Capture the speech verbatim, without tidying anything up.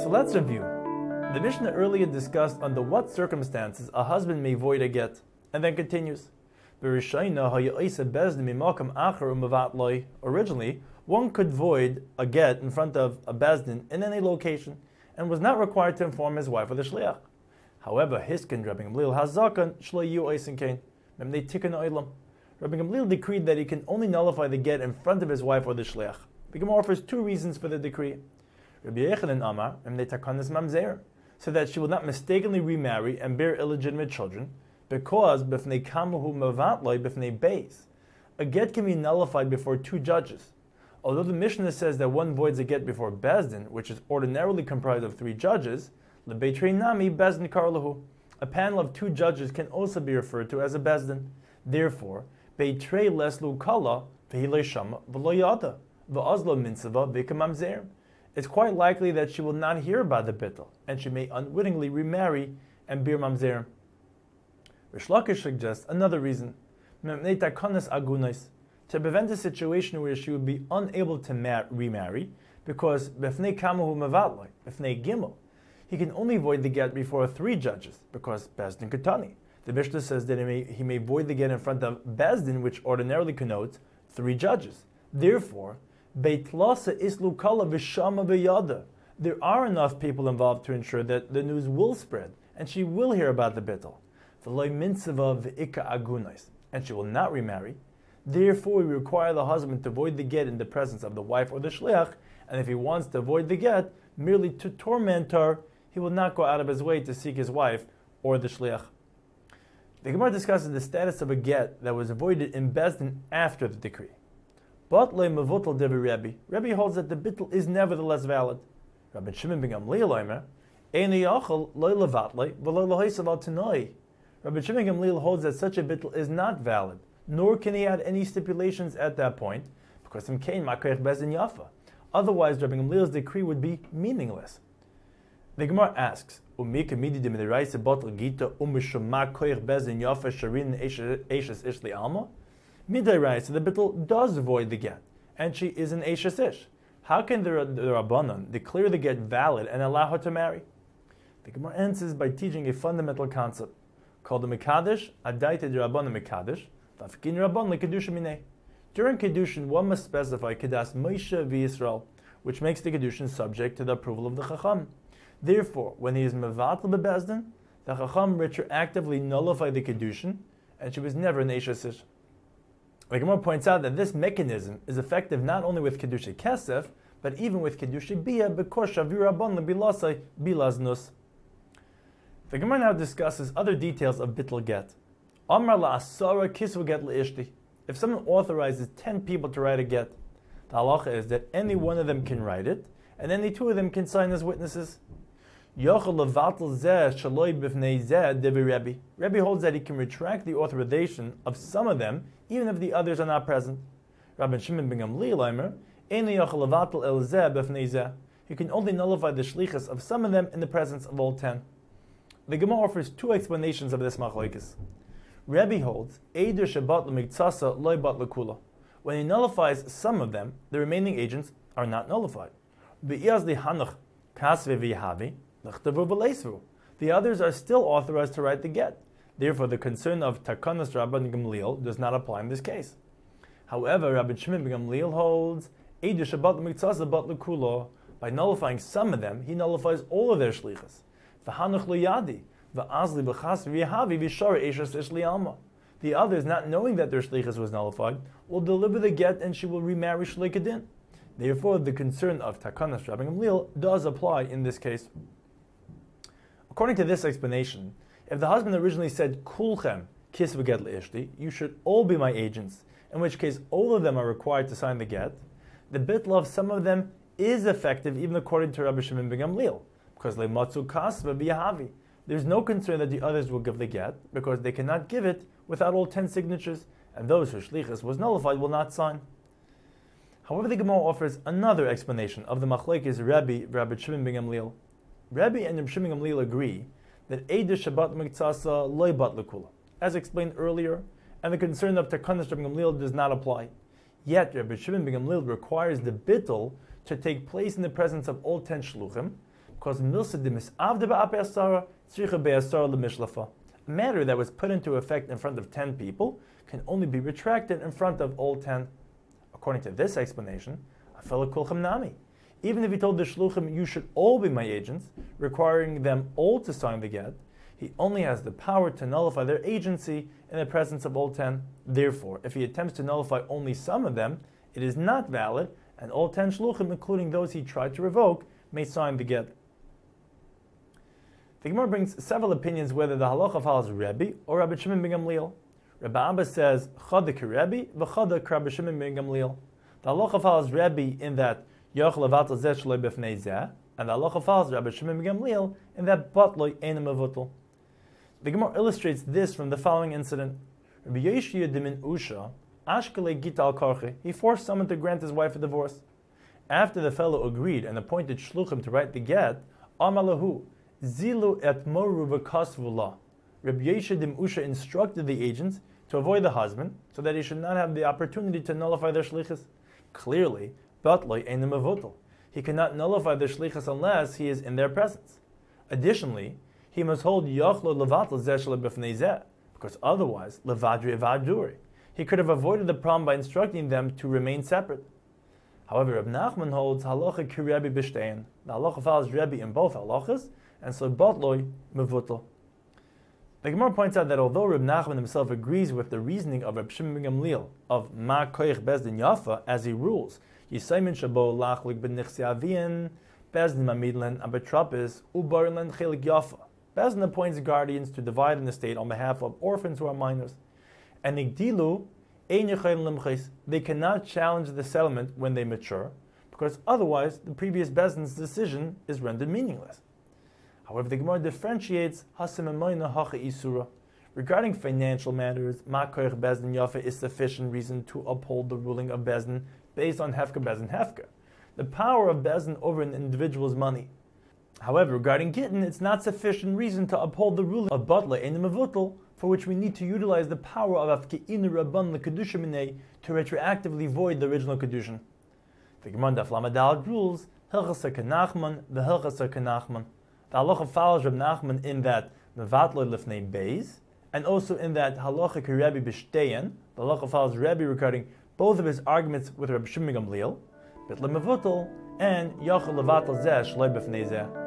So let's review. The Mishnah earlier discussed under what circumstances a husband may void a get, and then continues. Originally, one could void a get in front of a bezdin in any location, and was not required to inform his wife or the shliach. However, Hiskin Rabbi Gamliel Hazakan Shloyu Oisinkain, Memnei Tikkun Oilam. Rabbi Gamliel decreed that he can only nullify the get in front of his wife or the shliach. The Gemara offers two reasons for the decree. Rabbi Yechanan Amar Memnei Takanas Mamzer, so that she will not mistakenly remarry and bear illegitimate children, because b'fnei kamuhu mavatloi b'fnei beis, a get can be nullified before two judges. Although the Mishnah says that one voids a get before bezdin, which is ordinarily comprised of three judges, lebeitrei nami bezdin karlahu, a panel of two judges can also be referred to as a bezdin. Therefore, beitrei leslu kala v'hilei shama v'lo yada v'azlo mitzvah v'kamamzer. It's quite likely that she will not hear about the bittul, and she may unwittingly remarry and bear mamzer. Rish Lakish suggests another reason, to prevent a situation where she would be unable to mar- remarry, because b'fnei kamahu mevatloi, b'fnei gimel, he can only void the get before three judges, because bezdin katani. The Mishnah says that he may, he may void the get in front of bezdin, which ordinarily connotes three judges. Therefore, beit lasa islu kala v'shama v'yada. There are enough people involved to ensure that the news will spread, and she will hear about the bittul. And she will not remarry. Therefore, we require the husband to void the get in the presence of the wife or the shliach, and if he wants to void the get merely to torment her, he will not go out of his way to seek his wife or the shliach. The Gemara discusses the status of a get that was voided in bezdin after the decree. But le mevutal devi Rebbe. Rebbe holds that the bittul is nevertheless valid. Rabbi Shimon ben Gamliel Omer, Eini yachol lo levatle v'lo lohisav al tenoi. Rabbi Shimon Gamliel holds that such a bittul is not valid, nor can he add any stipulations at that point, because him kain makoich bezdin yafa. Otherwise, Rabbi Gamliel's decree would be meaningless. The Gemara asks, "Umika midi de midiraisa botl gita umishum makoich bezdin yafa sharin eishes ishli alma." Midiraisa, the bittul does void the get, and she is an eishes ish. How can the, the Rabbanon declare the get valid and allow her to marry? The Gemara answers by teaching a fundamental concept called the Mekadesh, Adaita de Rabbanon Mekadesh, Vafkin Rabban LeKedusha Mineh. During Kedushin, one must specify Kedas Moshe v'Yisrael, which makes the Kedushin subject to the approval of the Chacham. Therefore, when he is Mevatel bebezdin, the Chacham retroactively nullify the Kedushin, and she was never an Eishes Ish. The Gemara points out that this mechanism is effective not only with Kedusha Kesef, but even with Kedusha Bia, because Shavir Rabban Lebilasai Bilaznus. The Gemara now discusses other details of bittul get. Amar la'asara kisvu get le'ishti. If someone authorizes ten people to write a get, the halacha is that any one of them can write it, and any two of them can sign as witnesses. Yochel levatel zeh shaloi b'fnei zeh devi Rebbe. Rebbe holds that he can retract the authorization of some of them, even if the others are not present. Rabbi Shimon ben Gamliel Omer, Ein yochel levatel el zeh b'fnei zeh. He can only nullify the shlichus of some of them in the presence of all ten. The Gemara offers two explanations of this machlokes. Rebbe holds, Eider shebat l'miktsasa loy bat l'kula. When he nullifies some of them, the remaining agents are not nullified. V'iyaz lihanach kasve v'yahavi l'chtavu v'leisvu. The others are still authorized to write the get. Therefore, the concern of takanas Rabban Gamliel does not apply in this case. However, Rabbi Shimon ben Gamliel holds, Eider shebat l'miktsasa bat l'kula. By nullifying some of them, he nullifies all of their shlichus. The others, not knowing that their shlichus was nullified, will deliver the get and she will remarry shlikadin. Therefore, the concern of takanas Rabbi Gamliel does apply in this case. According to this explanation, if the husband originally said kulchem kisvu get leishti, you should all be my agents, in which case all of them are required to sign the get, the bittul of some of them is effective even according to Rabbi Shimon ben Gamliel. Because lematzu kasva v'yahavi, there's no concern that the others will give the get, because they cannot give it without all ten signatures, and those whose shlichus was nullified will not sign. However, the Gemara offers another explanation of the machlokes Rebbe Rabbi Shimon ben Gamliel. Rebbe and Rabbi Shimon ben Gamliel agree that Eider Shabbat Miktsasa loy bat lekula, as explained earlier, and the concern of Takanas Rabbi Gamliel does not apply. Yet Rabbi Shimon ben Gamliel requires the bittul to take place in the presence of all ten shluchim, because milsa de misavde ba'ape asara, tzricha be'asara lemishlafa. A matter that was put into effect in front of ten people can only be retracted in front of all ten. According to this explanation, afela kulchem nami. Even if he told the shluchim, you should all be my agents, requiring them all to sign the get, he only has the power to nullify their agency in the presence of all ten. Therefore, if he attempts to nullify only some of them, it is not valid, and all ten shluchim, including those he tried to revoke, may sign the get. The Gemara brings several opinions whether the halacha follows Rebbe or Rabbi Shimon ben Gamliel. Rabbi Abba says, Chada k'Rebbe, v'chada k'Rabbi Shimon ben Gamliel. The halacha follows Rebbe in that Yoch levatel zeh shloi b'fnei zeh, and the halacha follows Rabbi Shimon ben Gamliel in that batloi eina mevutel. The Gemara illustrates this from the following incident. Rabbi Yeshua demin Usha, ashkele gita al karche, he forced someone to grant his wife a divorce. After the fellow agreed and appointed shluchim to write the get, amalahu, zilu et moru v'kasvula. Rabbi Yeshua dim Usha instructed the agents to avoid the husband, so that he should not have the opportunity to nullify their shlichus. Clearly, batloi eina mevutel. He cannot nullify their shlichus unless he is in their presence. Additionally, he must hold Yochlo levatel zeh shloi b'fnei zeh, because otherwise, levadri evaduri. He could have avoided the problem by instructing them to remain separate. However, Reb Nachman holds halacha ki Rebbe b'shtein. The halacha follows Rebbe in both halachas, and so batloi mevutel. The Gemara points out that although Reb Nachman himself agrees with the reasoning of Reb Shimon ben Gamliel of ma koich bezdin yafa, as he rules, Yisaymin shabo lachlik b'nichsi avian, bezdin mamidlen abetropis ubarlen chelik yafa. Bezdin appoints guardians to divide an estate on behalf of orphans who are minors. And Nigdilu, ein yechayim limchis, they cannot challenge the settlement when they mature, because otherwise the previous Bezdin's decision is rendered meaningless. However, the Gemara differentiates hasim emayna hacha isura. Regarding financial matters, ma koich Bezdin yafa is sufficient reason to uphold the ruling of Bezdin based on hefka Bezdin hefka, the power of Bezdin over an individual's money. However, regarding Gittin, it's not sufficient reason to uphold the ruling of Batla and Mevutel, for which we need to utilize the power of Afke'inu Rabban L'Kedusha Minei to retroactively void the original Kedushin. The Gemara Daf Lamed rules, Hilchasa Kenachman, the Hilchasa Kenachman. The halacha follows Reb Nachman in that Mevatloi Lifnei Beis, and also in that Halacha Ki Rebbe B'shtein, the halacha follows Rebbe regarding both of his arguments with Reb Shimon ben Gamliel, Bitla Mevutel, and Yachol Levatel Zeh Shloi B'fnei Zeh.